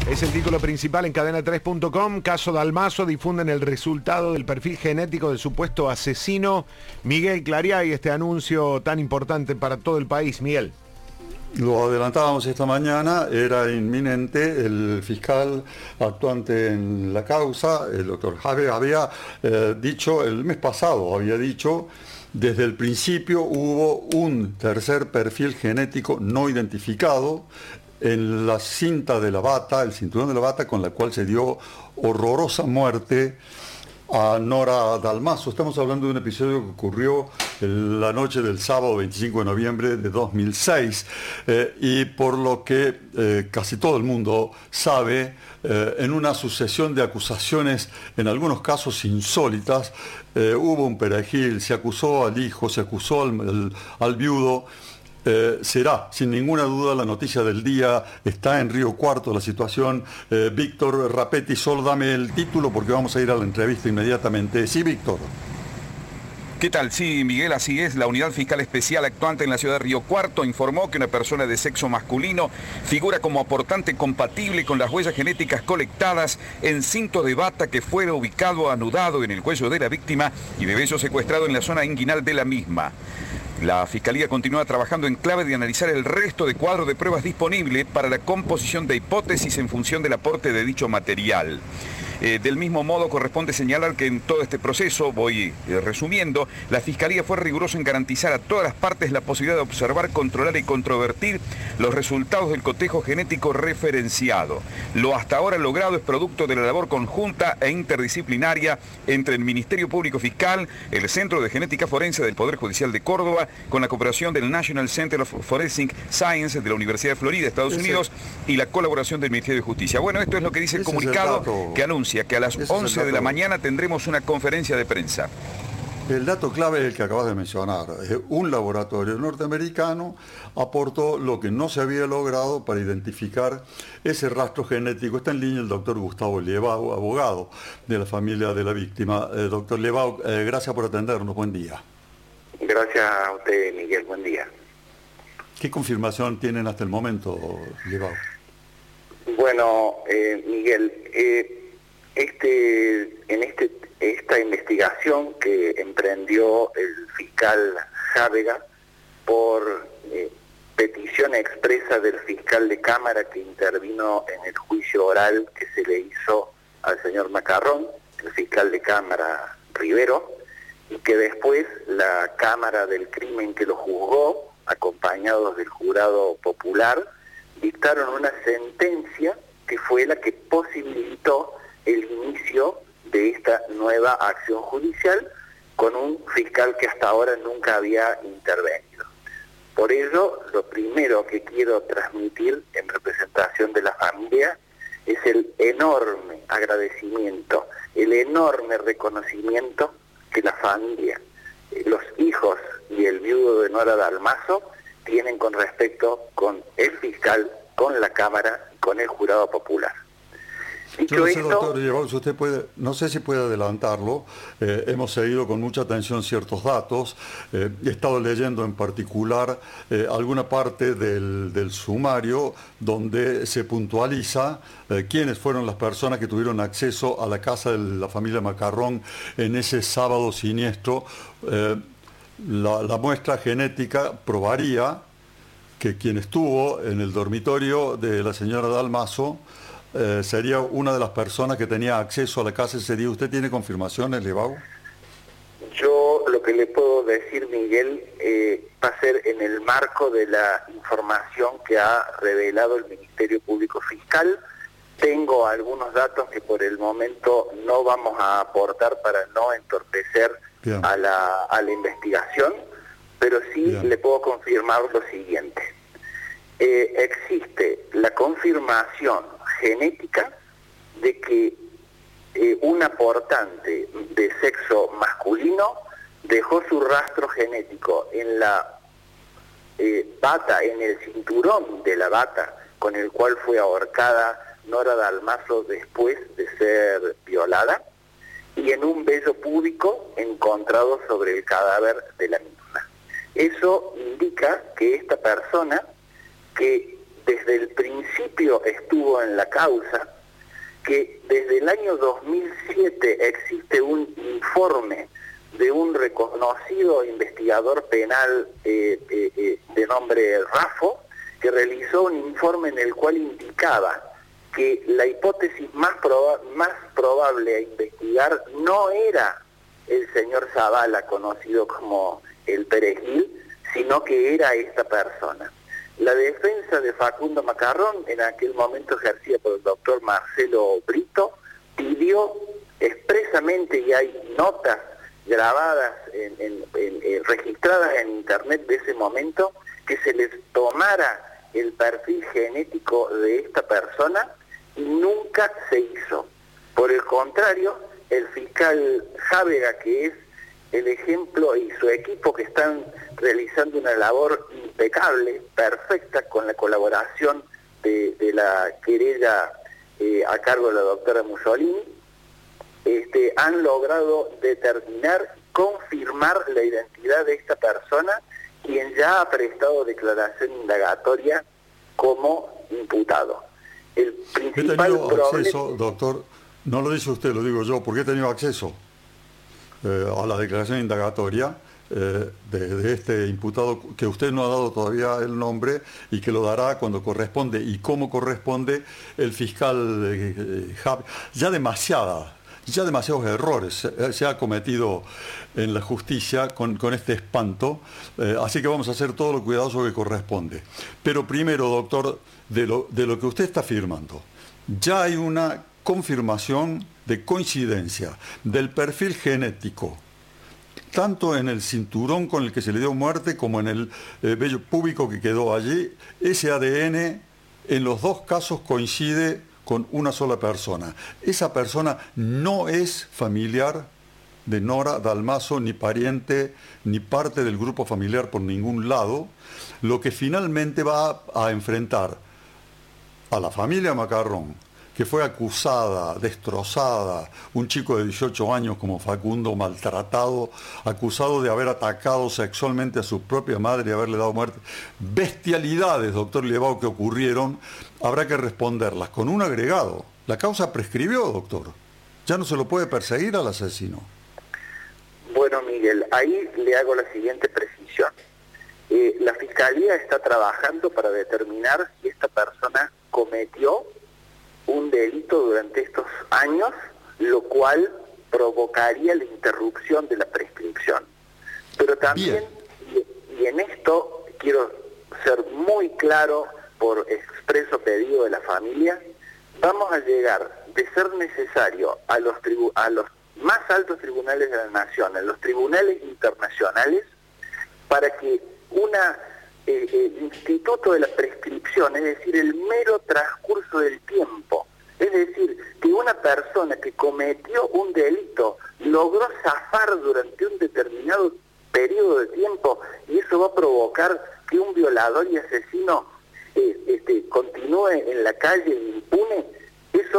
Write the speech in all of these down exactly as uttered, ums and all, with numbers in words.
Es el título principal en cadena tres punto com. Caso Dalmaso, difunden el resultado del perfil genético del supuesto asesino. Miguel Clariay, este anuncio tan importante para todo el país. Miguel. Lo adelantábamos esta mañana, era inminente. El fiscal actuante en la causa, el doctor Javier, había eh, dicho, el mes pasado había dicho, desde el principio hubo un tercer perfil genético no identificado en la cinta de la bata, el cinturón de la bata con la cual se dio horrorosa muerte a Nora Dalmaso. Estamos hablando de un episodio que ocurrió la noche del sábado veinticinco de noviembre de dos mil seis eh, y por lo que eh, casi todo el mundo sabe, eh, en una sucesión de acusaciones, en algunos casos insólitas, eh, hubo un perejil, se acusó al hijo, se acusó al, al, al viudo. Eh, será, sin ninguna duda, la noticia del día. Está en Río Cuarto la situación. Eh, Víctor Rapetti, solo dame el título porque vamos a ir a la entrevista inmediatamente. Sí, Víctor. ¿Qué tal? Sí, Miguel, así es. La Unidad Fiscal Especial actuante en la ciudad de Río Cuarto informó que una persona de sexo masculino figura como aportante compatible con las huellas genéticas colectadas en cinto de bata que fuera ubicado anudado en el cuello de la víctima y de vello secuestrado en la zona inguinal de la misma. La Fiscalía continúa trabajando en clave de analizar el resto de cuadro de pruebas disponible para la composición de hipótesis en función del aporte de dicho material. Eh, del mismo modo, corresponde señalar que en todo este proceso, voy eh, resumiendo, la Fiscalía fue rigurosa en garantizar a todas las partes la posibilidad de observar, controlar y controvertir los resultados del cotejo genético referenciado. Lo hasta ahora logrado es producto de la labor conjunta e interdisciplinaria entre el Ministerio Público Fiscal, el Centro de Genética Forense del Poder Judicial de Córdoba, con la cooperación del National Center of Forensic Science de la Universidad de Florida, Estados Ese, Unidos, y la colaboración del Ministerio de Justicia. Bueno, esto es lo que dice el comunicado que anuncia que a las once de la mañana tendremos una conferencia de prensa. El dato clave es el que acabas de mencionar. Un laboratorio norteamericano aportó lo que no se había logrado para identificar ese rastro genético. Está en línea el doctor Gustavo Liebau, abogado de la familia de la víctima. Eh, doctor Liebau, eh, gracias por atendernos. Buen día. Gracias a usted, Miguel. Buen día. ¿Qué confirmación tienen hasta el momento, Liebau? Bueno, eh, Miguel, eh, este, en este, esta investigación que emprendió el fiscal Jávega por eh, petición expresa del fiscal de Cámara que intervino en el juicio oral que se le hizo al señor Macarrón, el fiscal de Cámara Rivero, y que después la Cámara del Crimen que lo juzgó, acompañados del jurado popular, dictaron una sentencia que fue la que posibilitó el inicio de esta nueva acción judicial con un fiscal que hasta ahora nunca había intervenido. Por ello, lo primero que quiero transmitir en representación de la familia es el enorme agradecimiento, el enorme reconocimiento que la familia, los hijos y el viudo de Nora Dalmaso tienen con respecto con el fiscal, con la Cámara, con el jurado popular. Yo no sé, doctor Liebau, si usted puede, no sé si puede adelantarlo. Eh, hemos seguido con mucha atención ciertos datos. Eh, he estado leyendo en particular eh, alguna parte del, del sumario donde se puntualiza eh, quiénes fueron las personas que tuvieron acceso a la casa de la familia Macarrón en ese sábado siniestro. Eh, la, la muestra genética probaría que quien estuvo en el dormitorio de la señora Dalmaso Eh, sería una de las personas que tenía acceso a la casa ese día. ¿Usted tiene confirmaciones, Liebau? Yo lo que le puedo decir, Miguel, eh, va a ser en el marco de la información que ha revelado el Ministerio Público Fiscal. Tengo algunos datos que por el momento no vamos a aportar para no entorpecer a la, a la investigación, pero sí Bien. le puedo confirmar lo siguiente. Eh, existe la confirmación genética de que eh, un aportante de sexo masculino dejó su rastro genético en la eh, bata, en el cinturón de la bata con el cual fue ahorcada Nora Dalmaso después de ser violada, y en un vello púbico encontrado sobre el cadáver de la misma. Eso indica que esta persona, que desde el principio estuvo en la causa, que desde el año dos mil siete existe un informe de un reconocido investigador penal eh, eh, eh, de nombre Raffo, que realizó un informe en el cual indicaba que la hipótesis más, proba más probable a investigar no era el señor Zavala, conocido como el Perejil, sino que era esta persona. La defensa de Facundo Macarrón, en aquel momento ejercida por el doctor Marcelo Brito, pidió expresamente, y hay notas grabadas, en, en, en, en, registradas en internet de ese momento, que se les tomara el perfil genético de esta persona, y nunca se hizo. Por el contrario, el fiscal Jávega, que es el ejemplo, y su equipo, que están realizando una labor impecable, perfecta, con la colaboración de, de la querella eh, a cargo de la doctora Mussolini, este, han logrado determinar, confirmar la identidad de esta persona, quien ya ha prestado declaración indagatoria como imputado. El principal he tenido problema... acceso, doctor, no lo dice usted, lo digo yo, porque he tenido acceso eh, a la declaración indagatoria eh, de, de este imputado, que usted no ha dado todavía el nombre y que lo dará cuando corresponde y cómo corresponde el fiscal eh, Javi. Ya demasiada, ya demasiados errores se, se ha cometido en la justicia con, con este espanto, eh, así que vamos a hacer todo lo cuidadoso que corresponde. Pero primero, doctor, de lo, de lo que usted está afirmando, ya hay una confirmación de coincidencia del perfil genético, tanto en el cinturón con el que se le dio muerte como en el eh, vello púbico que quedó allí. Ese A D N en los dos casos coincide con una sola persona. Esa persona no es familiar de Nora Dalmazo, ni pariente, ni parte del grupo familiar por ningún lado, lo que finalmente va a enfrentar a la familia Macarrón, que fue acusada, destrozada, un chico de dieciocho años como Facundo, maltratado, acusado de haber atacado sexualmente a su propia madre y haberle dado muerte. Bestialidades, doctor Liebau, que ocurrieron, habrá que responderlas con un agregado. La causa prescribió, doctor. Ya no se lo puede perseguir al asesino. Bueno, Miguel, ahí le hago la siguiente precisión. Eh, la Fiscalía está trabajando para determinar si esta persona cometió un delito durante estos años, lo cual provocaría la interrupción de la prescripción. Pero también, y, y en esto quiero ser muy claro, por expreso pedido de la familia, vamos a llegar, de ser necesario, a los, tribu a los más altos tribunales de la nación, a los tribunales internacionales, para que una Eh, el instituto de la prescripción, es decir, el mero transcurso del tiempo, es decir, que una persona que cometió un delito logró zafar durante un determinado periodo de tiempo, y eso va a provocar que un violador y asesino eh, este, continúe en la calle impune. Eso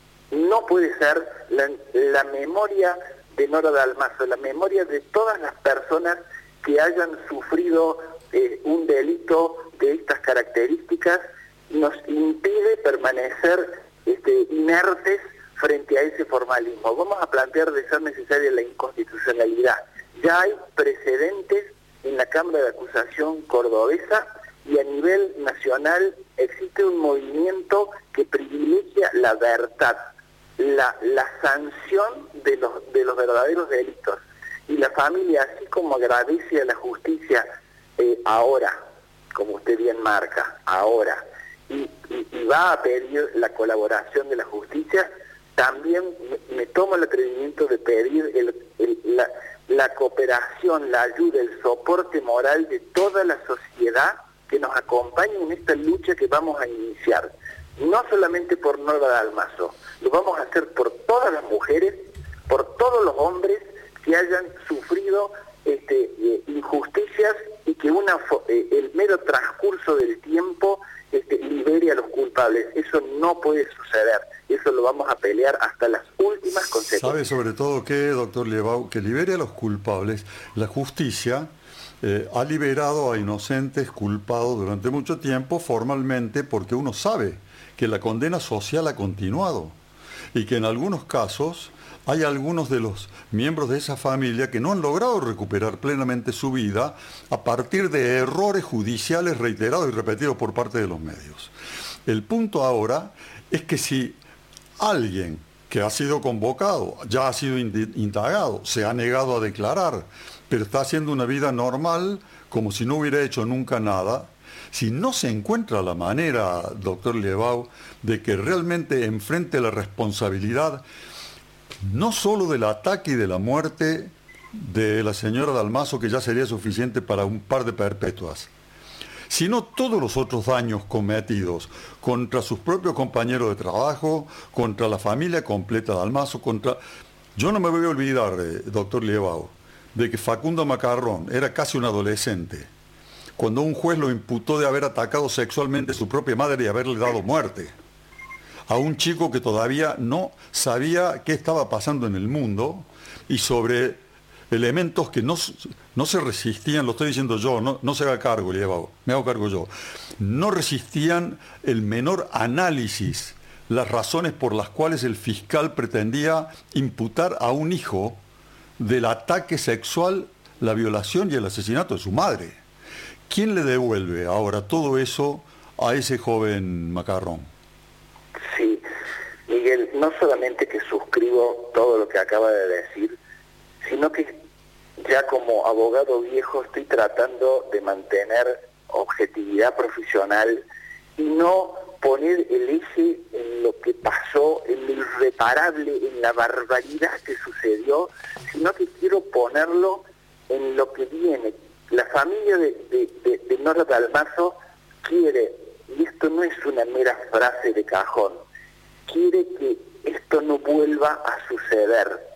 no puede ser. La, la memoria de Nora Dalmazo, la memoria de todas las personas que hayan sufrido Eh, un delito de estas características, nos impide permanecer este, inertes frente a ese formalismo. Vamos a plantear, de ser necesaria, la inconstitucionalidad. Ya hay precedentes en la Cámara de Acusación cordobesa, y a nivel nacional existe un movimiento que privilegia la verdad, la, la sanción de los, de los verdaderos delitos. Y la familia, así como agradece a la justicia Eh, ahora, como usted bien marca, ahora, y, y, y va a pedir la colaboración de la justicia, también me, me tomo el atrevimiento de pedir el, el, la, la cooperación, la ayuda, el soporte moral de toda la sociedad que nos acompañe en esta lucha que vamos a iniciar. No solamente por Nora Dalmazo, lo vamos a hacer por todas las mujeres, por todos los hombres que hayan sufrido este, eh, injusticias, y que una eh, el mero transcurso del tiempo este, libere a los culpables. Eso no puede suceder. Eso lo vamos a pelear hasta las últimas consecuencias. ¿Sabe sobre todo que, doctor Liebau, que libere a los culpables? La justicia eh, ha liberado a inocentes culpados durante mucho tiempo formalmente, porque uno sabe que la condena social ha continuado y que en algunos casos hay algunos de los miembros de esa familia que no han logrado recuperar plenamente su vida a partir de errores judiciales reiterados y repetidos por parte de los medios. El punto ahora es que si alguien que ha sido convocado, ya ha sido indagado, se ha negado a declarar, pero está haciendo una vida normal, como si no hubiera hecho nunca nada, si no se encuentra la manera, doctor Liebau, de que realmente enfrente la responsabilidad, no solo del ataque y de la muerte de la señora Dalmaso, que ya sería suficiente para un par de perpetuas, sino todos los otros daños cometidos contra sus propios compañeros de trabajo, contra la familia completa de Dalmaso, contra... Yo no me voy a olvidar, eh, doctor Liebau, de que Facundo Macarrón era casi un adolescente cuando un juez lo imputó de haber atacado sexualmente a su propia madre y haberle dado muerte a un chico que todavía no sabía qué estaba pasando en el mundo y sobre elementos que no, no se resistían, lo estoy diciendo yo, no, no se haga cargo, Liebau, me hago cargo yo, no resistían el menor análisis, las razones por las cuales el fiscal pretendía imputar a un hijo del ataque sexual, la violación y el asesinato de su madre. ¿Quién le devuelve ahora todo eso a ese joven Macarrón? Sí, Miguel, no solamente que suscribo todo lo que acaba de decir, sino que ya como abogado viejo estoy tratando de mantener objetividad profesional y no poner el eje en lo que pasó, en lo irreparable, en la barbaridad que sucedió, sino que quiero ponerlo en lo que viene. La familia de, de, de, de Nora Dalmaso quiere, y esto no es una mera frase de cajón, quiere que esto no vuelva a suceder.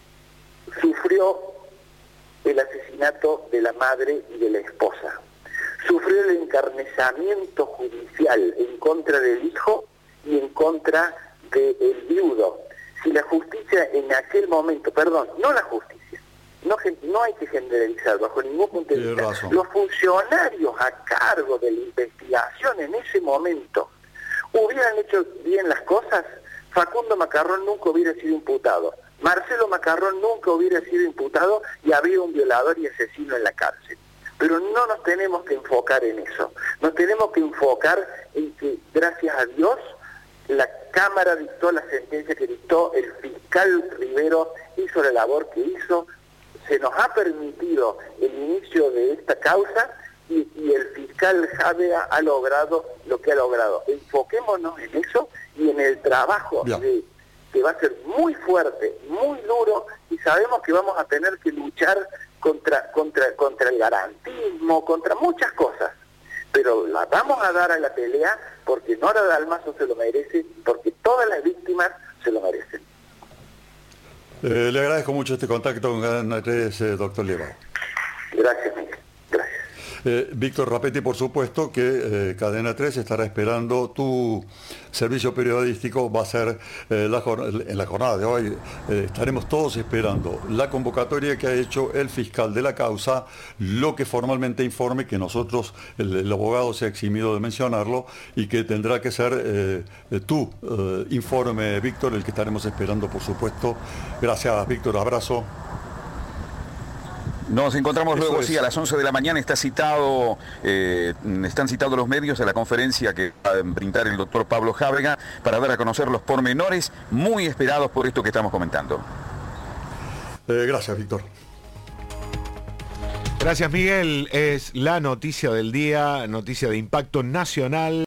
Sufrió el asesinato de la madre y de la esposa. Sufrió el encarnizamiento judicial en contra del hijo y en contra del viudo. Si la justicia en aquel momento, perdón, no la justicia, no, no hay que generalizar bajo ningún punto de vista, los funcionarios a cargo de la investigación en ese momento hubieran hecho bien las cosas, Facundo Macarrón nunca hubiera sido imputado. Marcelo Macarrón nunca hubiera sido imputado y habría un violador y asesino en la cárcel. Pero no nos tenemos que enfocar en eso. Nos tenemos que enfocar en que, gracias a Dios, la Cámara dictó la sentencia que dictó, el fiscal Rivero hizo la labor que hizo, se nos ha permitido el inicio de esta causa y, y el fiscal Javea ha logrado lo que ha logrado. Enfoquémonos en eso y en el trabajo de... que va a ser muy fuerte, muy duro, y sabemos que vamos a tener que luchar contra, contra, contra el garantismo, contra muchas cosas, pero la vamos a dar a la pelea porque Nora Dalmaso se lo merece, porque todas las víctimas se lo merecen. Eh, le agradezco mucho este contacto con Cadena tres, eh, doctor Liebau. Gracias, Miguel. Gracias. Eh, Víctor Rapetti, por supuesto que eh, Cadena tres estará esperando tu servicio periodístico. Va a ser eh, la, en la jornada de hoy, eh, estaremos todos esperando la convocatoria que ha hecho el fiscal de la causa, lo que formalmente informe, que nosotros, el, el abogado se ha eximido de mencionarlo, y que tendrá que ser eh, tu eh, informe, Víctor, el que estaremos esperando, por supuesto. Gracias, Víctor, abrazo. Nos encontramos Eso luego, es. sí, a las once de la mañana está citado, eh, están citados los medios a la conferencia que va a brindar el doctor Pablo Jábrega para dar a conocer los pormenores muy esperados por esto que estamos comentando. Eh, gracias, Víctor. Gracias, Miguel. Es la noticia del día, noticia de impacto nacional.